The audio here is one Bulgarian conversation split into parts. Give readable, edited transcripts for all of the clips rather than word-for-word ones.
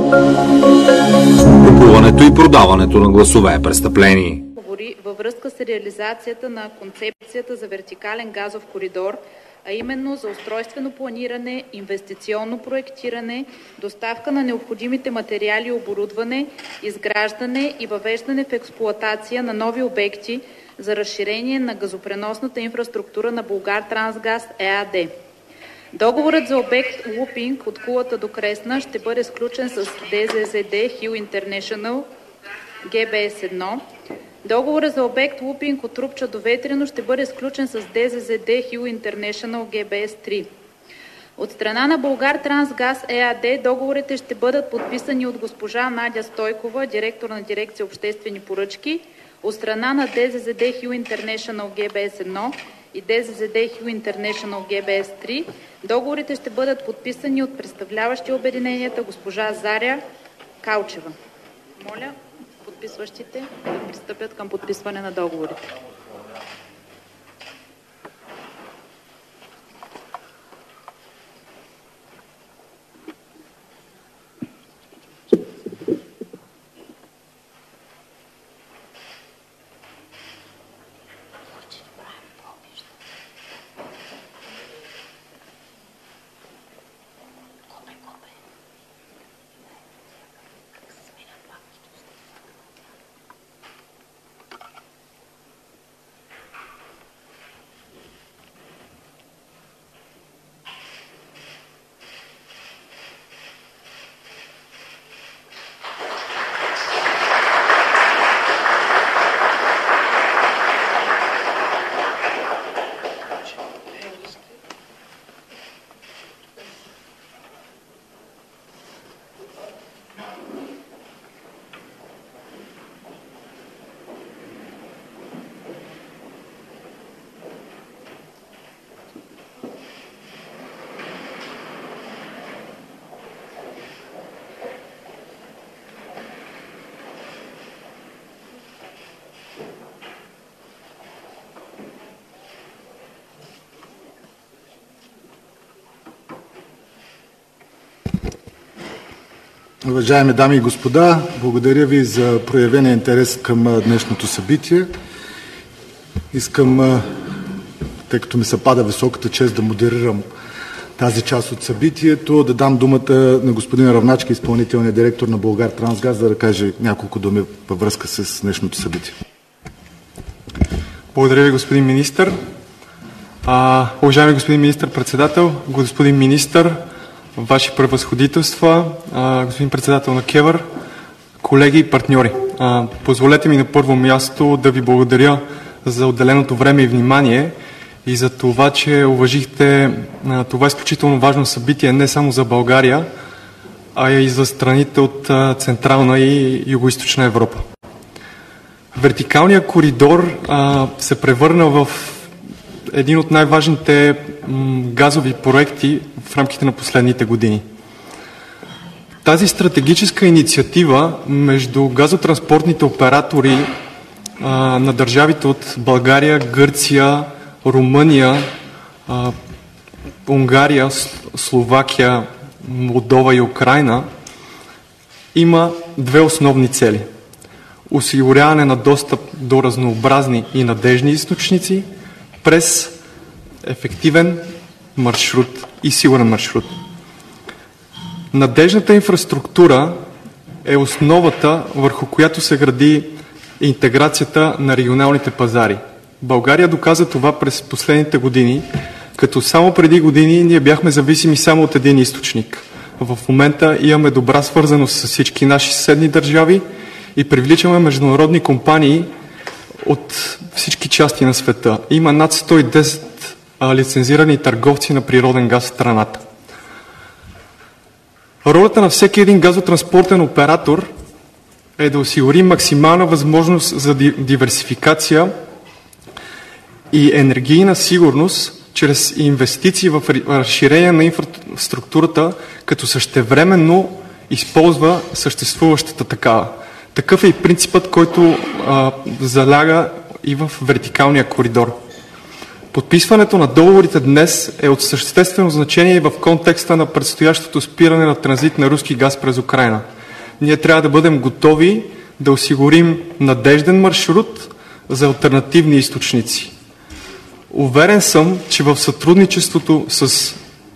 Купуването и продаването на гласове е престъпление. Във връзка с реализацията на концепцията за вертикален газов коридор, а именно за устройствено планиране, инвестиционно проектиране, доставка на необходимите материали и оборудване, изграждане и въвеждане в експлоатация на нови обекти за разширение на газопреносната инфраструктура на Булгартрансгаз ЕАД. Договорът за обект Лупинг от Кулата до Кресна ще бъде сключен с ДЗЗД Хил Интернешънъл ГБС-1. Договорът за обект Лупинг от Рупча до Ветрино ще бъде сключен с ДЗЗД Хил Интернешънъл ГБС-3. От страна на Булгартрансгаз ЕАД договорите ще бъдат подписани от госпожа Надя Стойкова, директор на дирекция обществени поръчки, от страна на ДЗЗД Хил Интернешънъл ГБС-1 и ДЗЗД Хил Интернешънъл ГБС-3. Договорите ще бъдат подписани от представляващи обединенията госпожа Заря Калчева. Моля подписващите да пристъпят към подписване на договорите. Уважаеми дами и господа, благодаря ви за проявения интерес към днешното събитие. Искам, тъй като ми се пада високата чест да модерирам тази част от събитието, да дам думата на господин Равначки, изпълнителният директор на Булгартрансгаз, да каже няколко думи във връзка с днешното събитие. Благодаря ви, господин министър. Уважаеми господин министър-председател, господин министър, Ваши превъзходителства, господин председател на КЕВР, колеги и партньори. Позволете ми на първо място да ви благодаря за отделеното време и внимание и за това, че уважихте това изключително важно събитие не само за България, а и за страните от Централна и Югоизточна Европа. Вертикалният коридор се превърна в един от най-важните газови проекти в рамките на последните години. Тази стратегическа инициатива между газотранспортните оператори на държавите от България, Гърция, Румъния, Унгария, Словакия, Молдова и Украйна има две основни цели. Осигуряване на достъп до разнообразни и надежни източници през ефективен маршрут и сигурен маршрут. Надежната инфраструктура е основата, върху която се гради интеграцията на регионалните пазари. България доказа това през последните години, като само преди години ние бяхме зависими само от един източник. В момента имаме добра свързаност с всички наши съседни държави и привличаме международни компании от всички части на света. Има над 110 лицензирани търговци на природен газ в страната. Ролята на всеки един газотранспортен оператор е да осигури максимална възможност за диверсификация и енергийна сигурност чрез инвестиции в разширение на инфраструктурата, като същевременно използва съществуващата такава. Такъв е и принципът, който заляга и в вертикалния коридор. Подписването на договорите днес е от съществено значение и в контекста на предстоящото спиране на транзит на руски газ през Украйна. ние трябва да бъдем готови да осигурим надежден маршрут за алтернативни източници. Уверен съм, че в сътрудничеството с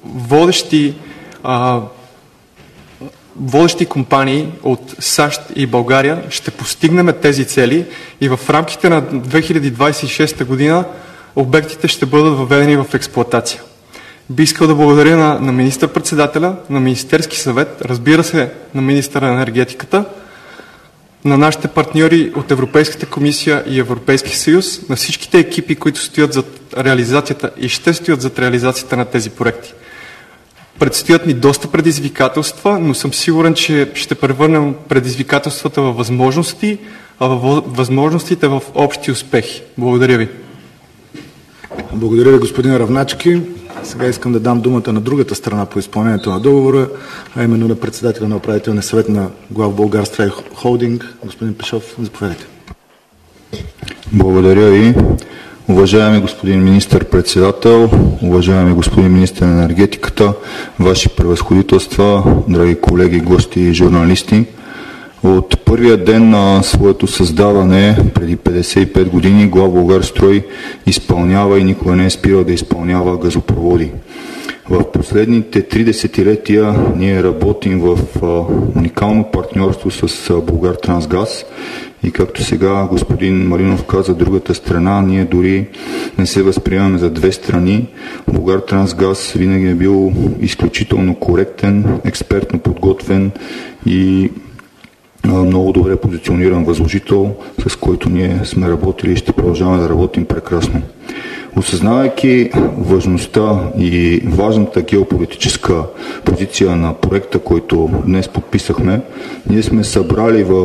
водещи компании от САЩ и България ще постигнем тези цели и в рамките на 2026 година обектите ще бъдат въведени в експлоатация. Би искал да благодаря на министър-председателя, на Министерски съвет, разбира се, на министъра на енергетиката, на нашите партньори от Европейската комисия и Европейски съюз, на всичките екипи, които стоят зад реализацията и ще стоят зад реализацията на тези проекти. Предстоят ни доста предизвикателства, но съм сигурен, че ще превърнем предизвикателствата във възможности, а възможностите в общи успехи. Благодаря ви. Благодаря ви, господин Равначки. Сега искам да дам думата на другата страна по изпълнението на договора, а именно на председателя на управителния съвет на Главболгарстрой Холдинг, господин Пешов. Заповядайте. Благодаря ви. Уважаеми господин министър-председател, уважаеми господин министър на енергетиката, ваши превъзходителства, драги колеги, гости и журналисти, от първия ден на своето създаване, преди 55 години, Главболгарстрой изпълнява и никога не е спирал да изпълнява газопроводи. В последните 3 десетилетия ние работим в уникално партньорство с Булгартрансгаз и както сега господин Маринов каза, другата страна, ние дори не се възприемаме за две страни. Булгартрансгаз винаги е бил изключително коректен, експертно подготвен и много добре позициониран възложител, с който ние сме работили и ще продължаваме да работим прекрасно. Осъзнавайки важността и важната геополитическа позиция на проекта, който днес подписахме, ние сме събрали в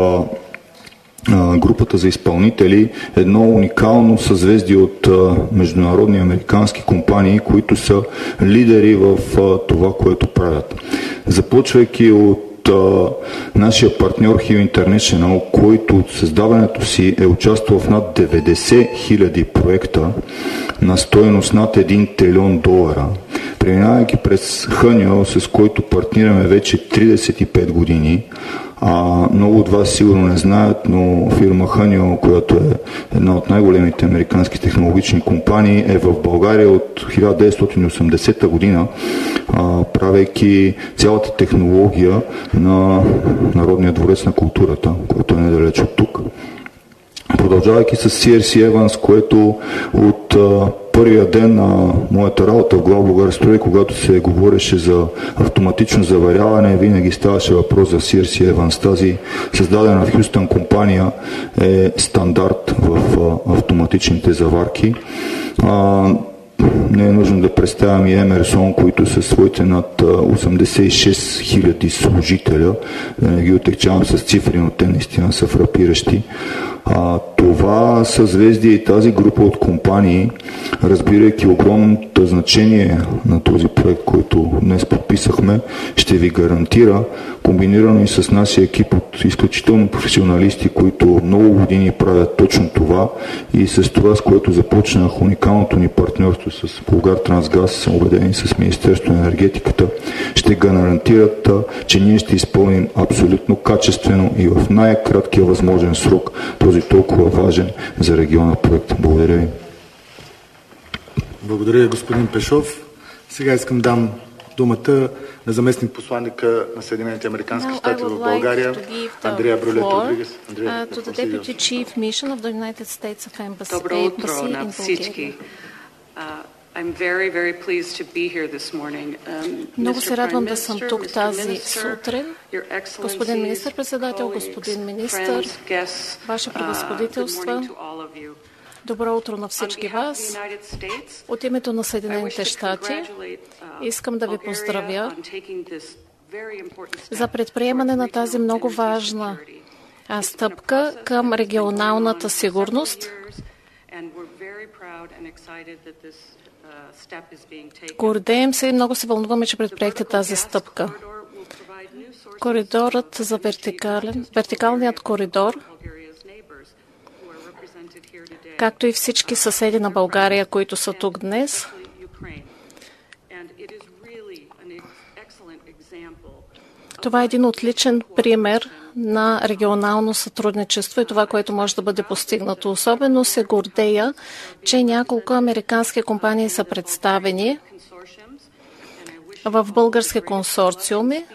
групата за изпълнители едно уникално съзвездие от международни американски компании, които са лидери в това, което правят. Започвайки от нашия партньор Hill International, който от създаването си е участвал в над 90 000 проекта на стойност над $1 трилион, преминавайки през Хънил, с който партнираме вече 35 години. Много от вас сигурно не знаят, но фирма Хънил, която е една от най-големите американски технологични компании, е в България от 1980 година, правейки цялата технология на Народния дворец на културата, който е недалеч от тук. Продължавайки с CRC Evans, което от първия ден на моята работа в Главболгарстрой, когато се говореше за автоматично заваряване, винаги ставаше въпрос за CRC Evans. Тази създадена в Хюстън компания е стандарт в автоматичните заварки. Не е нужно да представям и Емерсон, които са своите над 86 000 служителя. Да не ги отекчавам с цифри, но те наистина са фрапиращи. Това съзвездие и тази група от компании, разбирайки огромното значение на този проект, който днес подписахме, ще ви гарантира, комбинирано и с нашия екип от изключително професионалисти, които много години правят точно това и с това, с което започнах уникалното ни партньорство с Булгартрансгаз, убедени с Министерството на енергетиката, ще гарантират, че ние ще изпълним абсолютно качествено и в най-краткия възможен срок този толкова важен за региона проект. Благодаря ви. Благодаря, господин Пешов. Сега искам дам думата на заместник посланника на Съединените американски щати в България, Андрея Брюлет Родригес. Добро утро на всички. Много се радвам да съм тук тази сутрин. Господин министър-председател, господин министър, Ваши превъзходителства, добро утро на всички вас. От името на Съединените щати искам да ви поздравя за предприемане на тази много важна стъпка към регионалната сигурност. Гордеем се и много се вълнуваме, че предприехте тази стъпка. Коридорът за вертикалният коридор, както и всички съседи на България, които са тук днес, Това е един отличен пример на регионално сътрудничество и това, което може да бъде постигнато. Особено се гордея, че няколко американски компании са представени в български консорциуми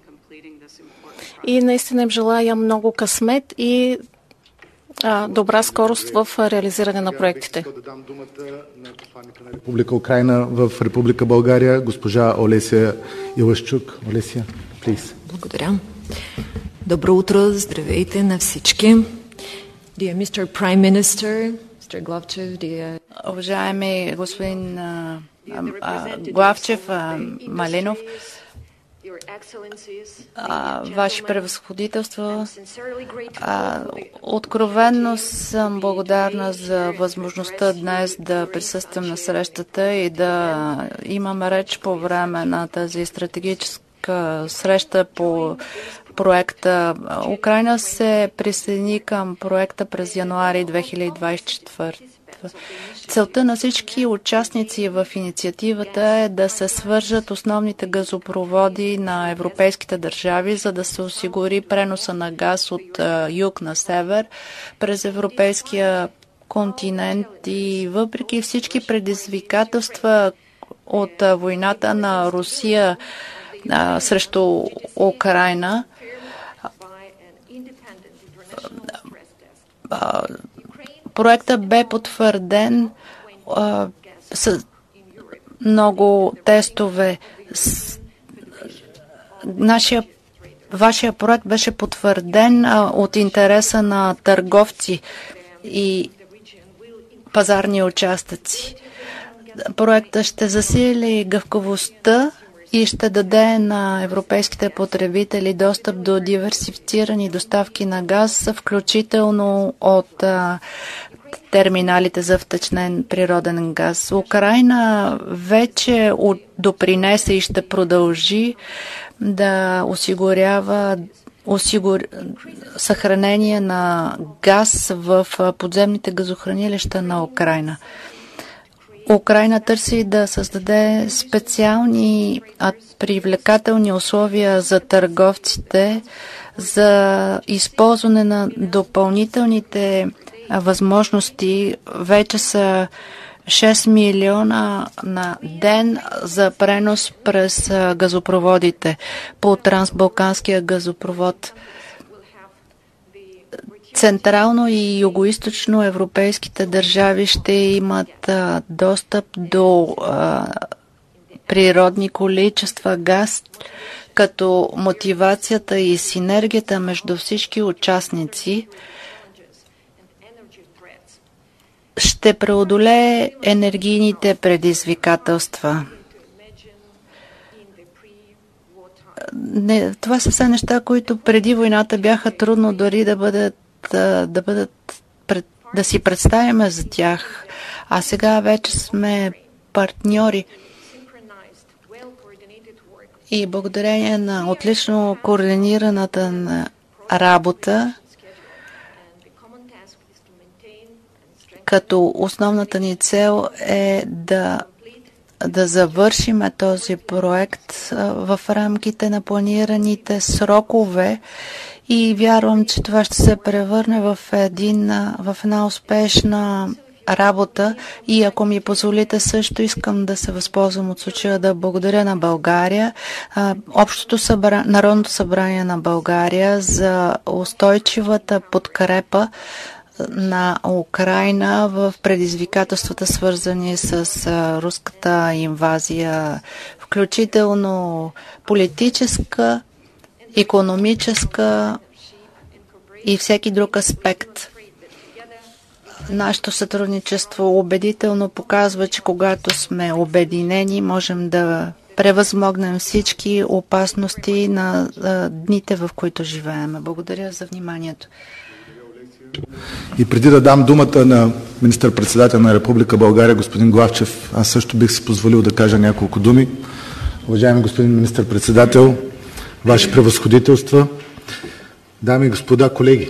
и наистина им желая много късмет и добра скорост в реализиране на проектите. Да дам думата на посланника на Република Украйна в Република България, госпожа Олесия Илашчук. Олесия, please. Благодаря. Добро утро, здравейте на всички. Dear Mr. Prime Minister, Mr. Главчев, dear... Уважаеми господин Главчев, Малинов, Ваши превъзходителства, откровенно съм благодарна за възможността днес да присъствам на срещата и да имам реч по време на тази стратегическа среща по проекта. Украйна се присъедини към проекта през януари 2024. Целта на всички участници в инициативата е да се свържат основните газопроводи на европейските държави, за да се осигури преноса на газ от юг на север през европейския континент. И въпреки всички предизвикателства от войната на Русия срещу Украйна, проектът бе потвърден с много тестове. Вашия проект беше потвърден от интереса на търговци и пазарни участъци. Проектът ще засили гъвкавостта и ще даде на европейските потребители достъп до диверсифицирани доставки на газ, включително от терминалите за втечнен природен газ. Украйна вече допринесе и ще продължи да осигурява съхранение на газ в подземните газохранилища на Украйна. Украйна търси да създаде специални привлекателни условия за търговците за използване на допълнителните възможности. Вече са 6 милиона на ден за пренос през газопроводите по трансбалканския газопровод. Централно и югоизточно европейските държави ще имат достъп до природни количества газ, като мотивацията и синергията между всички участници ще преодолее енергийните предизвикателства. Това са все неща, които преди войната бяха трудно дори да си представяме за тях, а сега вече сме партньори. И благодарение на отлично координираната работа, като основната ни цел е да завършим този проект в рамките на планираните срокове и вярвам, че това ще се превърне в една успешна работа. И ако ми позволите, също искам да се възползвам от случая да благодаря на България, Народното събрание на България за устойчивата подкрепа на Украйна в предизвикателствата, свързани с руската инвазия, включително политическа, икономическа и всеки друг аспект. Нашето сътрудничество убедително показва, че когато сме обединени, можем да превъзмогнем всички опасности на дните, в които живеем. Благодаря за вниманието. И преди да дам думата на министър-председател на Република България, господин Главчев, аз също бих си позволил да кажа няколко думи. Уважаеми господин министър-председател, Ваши превъзходителства, дами и господа, колеги,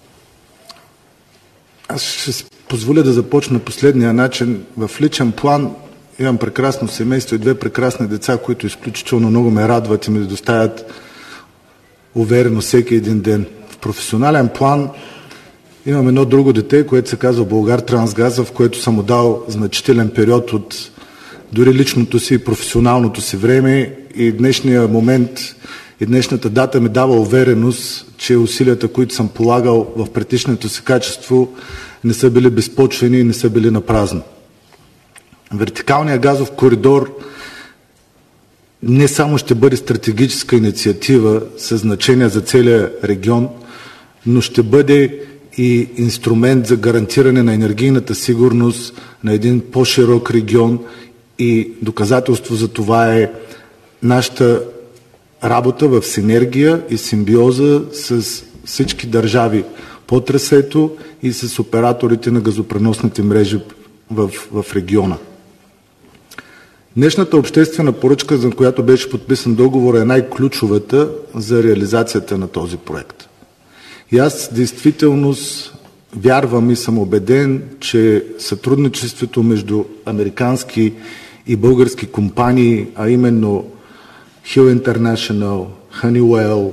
аз ще си позволя да започна последния начин. В личен план имам прекрасно семейство и 2 прекрасни деца, които изключително много ме радват и ми доставят уверено всеки един ден. В професионален план имам едно друго дете, което се казва Булгартрансгаз, в което съм отдал значителен период от дори личното си и професионалното си време, и днешния момент и днешната дата ми дава увереност, че усилията, които съм полагал в предишното си качество, не са били безпочвени и не са били напразно. Вертикалният газов коридор не само ще бъде стратегическа инициатива със значение за целия регион, но ще бъде и инструмент за гарантиране на енергийната сигурност на един по-широк регион, и доказателство за това е нашата работа в синергия и симбиоза с всички държави по трасето и с операторите на газопреносните мрежи в региона. Днешната обществена поръчка, за която беше подписан договор, е най-ключовата за реализацията на този проект. И аз действително вярвам и съм убеден, че сътрудничеството между американски и български компании, а именно Hill International, Honeywell,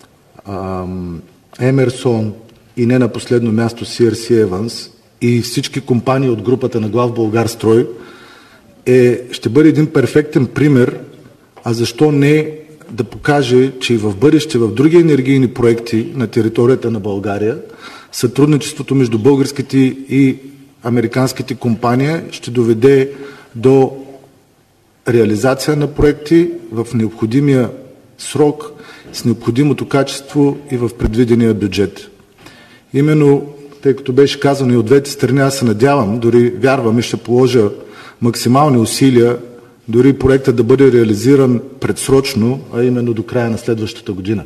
Emerson и не на последно място CRC Evans и всички компании от групата на Главболгарстрой, ще бъде един перфектен пример, а защо не да покаже, че и в бъдеще в други енергийни проекти на територията на България сътрудничеството между българските и американските компании ще доведе до реализация на проекти в необходимия срок, с необходимото качество и в предвидения бюджет. Именно, тъй като беше казано и от двете страни, аз се надявам, дори вярвам и ще положа максимални усилия, дори проектът да бъде реализиран предсрочно, а именно до края на следващата година.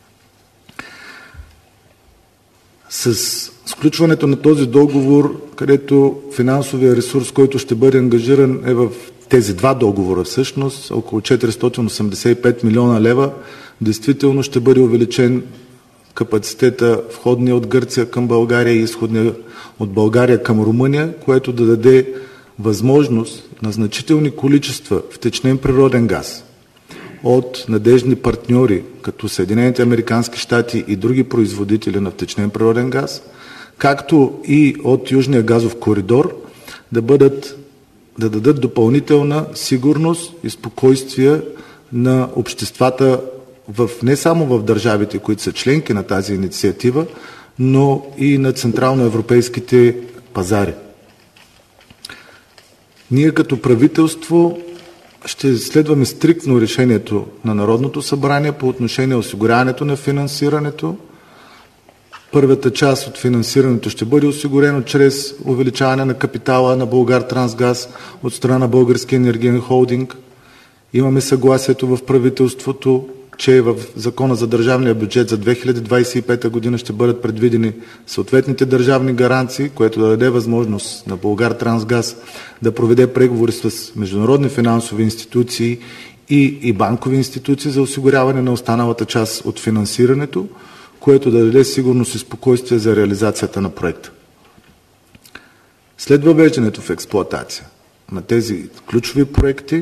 С сключването на този договор, където финансовия ресурс, който ще бъде ангажиран, е в тези два договора всъщност, около 485 милиона лева, действително ще бъде увеличен капацитета входния от Гърция към България и изходния от България към Румъния, което да даде възможност на значителни количества втечнен природен газ от надежни партньори, като Съединените американски щати и други производители на втечнен природен газ, както и от Южния газов коридор, да дадат допълнителна сигурност и спокойствие на обществата не само в държавите, които са членки на тази инициатива, но и на централноевропейските пазари. Ние като правителство ще следваме стриктно решението на Народното събрание по отношение осигуряването на финансирането. Първата част от финансирането ще бъде осигурено чрез увеличаване на капитала на Булгартрансгаз от страна на Българския енергиен холдинг. Имаме съгласието в правителството, че в Закона за държавния бюджет за 2025 година ще бъдат предвидени съответните държавни гаранции, което да даде възможност на Булгартрансгаз да проведе преговори с международни финансови институции и банкови институции за осигуряване на останалата част от финансирането, което да даде сигурност и спокойствие за реализацията на проекта. След въвеждането в експлоатация на тези ключови проекти,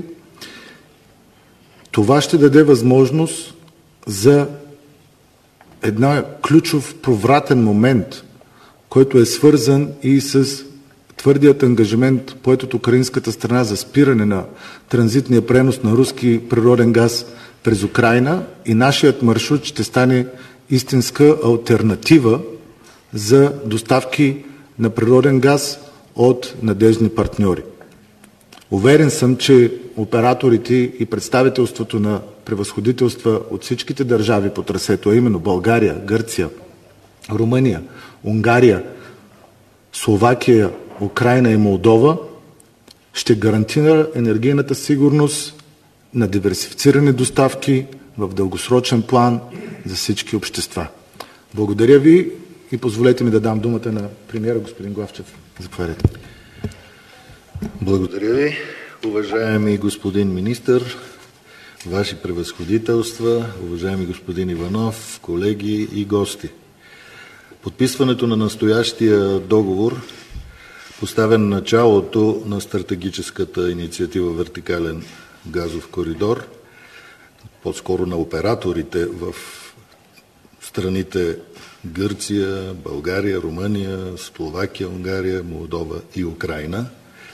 това ще даде възможност за една ключов повратен момент, който е свързан и с твърдият ангажимент, поет от украинската страна за спиране на транзитния пренос на руски природен газ през Украйна, и нашият маршрут ще стане истинска алтернатива за доставки на природен газ от надеждни партньори. Уверен съм, че операторите и представителството на превъзходителства от всичките държави по трасето, а именно България, Гърция, Румъния, Унгария, Словакия, Украйна и Молдова, ще гарантира енергийната сигурност на диверсифицирани доставки в дългосрочен план за всички общества. Благодаря ви и позволете ми да дам думата на премиера господин Главчев. Заповядайте. Благодаря ви, уважаеми господин министър, ваши превъзходителства, уважаеми господин Иванов, колеги и гости. Подписването на настоящия договор поставя началото на стратегическата инициатива Вертикален газов коридор, по-скоро на операторите в страните Гърция, България, Румъния, Словакия, Унгария, Молдова и Украйна.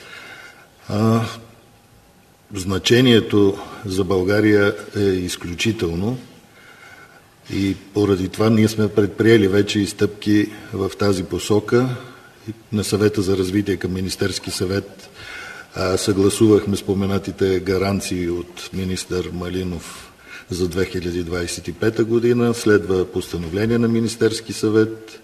Значението за България е изключително и поради това ние сме предприели вече и стъпки в тази посока. На съвета за развитие към Министерски съвет съгласувахме споменатите гаранции от министър Малинов за 2025 година. Следва постановление на Министерски съвет.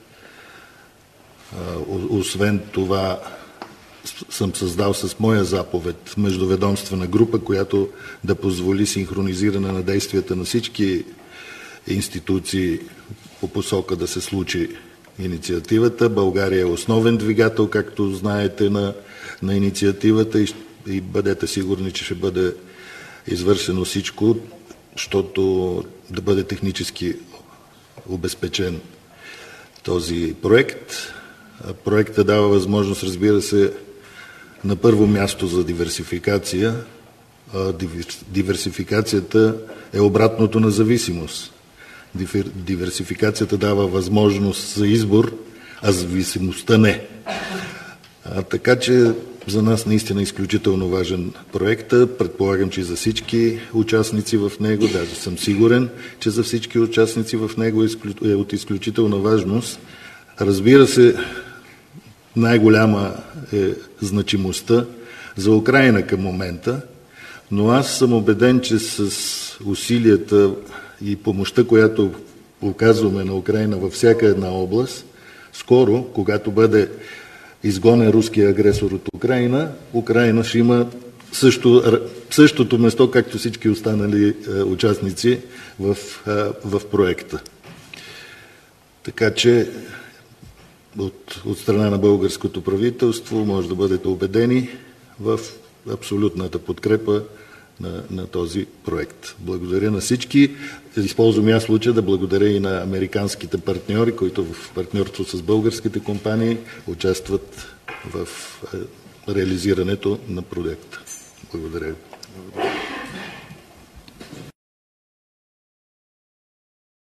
Освен това съм създал с моя заповед междуведомствена група, която да позволи синхронизиране на действията на всички институции по посока да се случи инициативата. България е основен двигател, както знаете, на инициативата и бъдете сигурни, че ще бъде извършено всичко, защото да бъде технически обезпечен този проект. Проектът дава възможност, разбира се, на първо място за диверсификация. Диверсификацията е обратното на зависимост. Диверсификацията дава възможност за избор, а зависимостта не. Така че за нас наистина е изключително важен проект. Предполагам, че и за всички участници в него, даже съм сигурен, че за всички участници в него е от изключителна важност. Разбира се, най-голяма е значимостта за Украйна към момента, но аз съм убеден, че с усилията и помощта, която оказваме на Украйна във всяка една област, скоро, когато бъде изгонен руския агресор от Украйна, Украйна ще има същото место, както всички останали участници в проекта. Така че от страна на българското правителство може да бъдете убедени в абсолютната подкрепа на този проект. Благодаря на всички. Използвам я случая да благодаря и на американските партньори, които в партньорство с българските компании участват в реализирането на проекта. Благодаря ви.